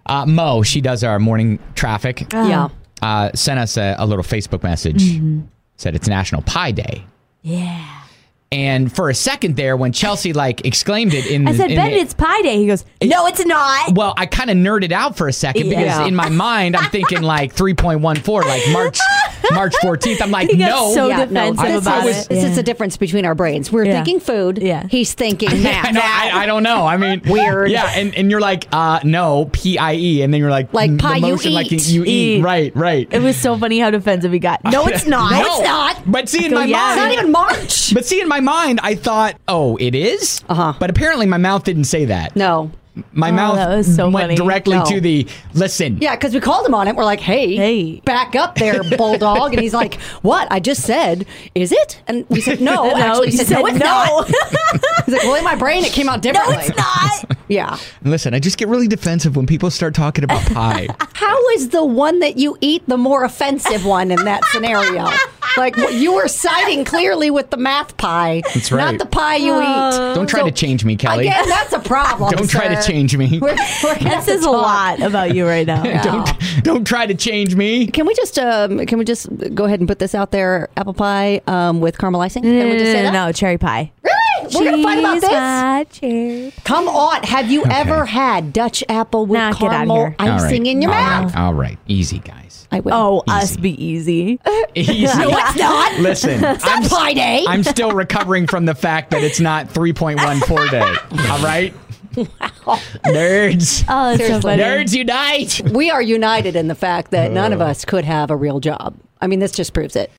Mo, she does our morning traffic. Yeah. Sent us a little Facebook message. Said it's National Pie Day. Yeah. And for a second there, when Chelsea exclaimed it I said, Ben, it's Pie Day. He goes, no, it's not. Well, I kind of nerded out for a second because in my mind, I'm thinking 3.14, March 14th. I'm like, He got no. so defensive about it. This is the difference between our brains. We're thinking food. Yeah. He's thinking math. No, I don't know. I mean, weird. Yeah, and you're like, no, PIE, and then you're like pie the you motion, eat. You eat. Right. It was so funny how defensive he got. No, it's not. No, it's not. But see, in my It's mind, not even March. But see, in my mind, I thought, oh, it is? But apparently my mouth didn't say that. No. My that mouth was so went funny. directly to the, listen. Yeah, because we called him on it. We're like, hey, back up there, bulldog. And he's like, what? I just said, is it? And we said, no. Actually, he said, no, it's not. He's like, well, in my brain, it came out differently. No, it's not. Yeah. Listen, I just get really defensive when people start talking about pie. How is the one that you eat the more offensive one in that scenario? You were siding clearly with the math pie. That's right. Not the pie you eat. Don't try to change me, Kelly. Again, that's a problem. Don't try to change me. We're That says a lot about you right now. Don't try to change me. Can we just go ahead and put this out there? Apple pie with caramel icing? Can we just say that? No, cherry pie. Really? We're going to fight about this? Pie, cherry pie. Come on. Have you ever had Dutch apple with Nah, get outta caramel here. icing in your mouth? All right. Easy, guys. I will. Oh, Easy. us be easy. Easy. No, it's not. Listen, It's not Pie Day. I'm still recovering from the fact that it's not 3.14 day. All right? Nerds. Oh, that's so funny. Nerds unite. We are united in the fact that none of us could have a real job. I mean, this just proves it.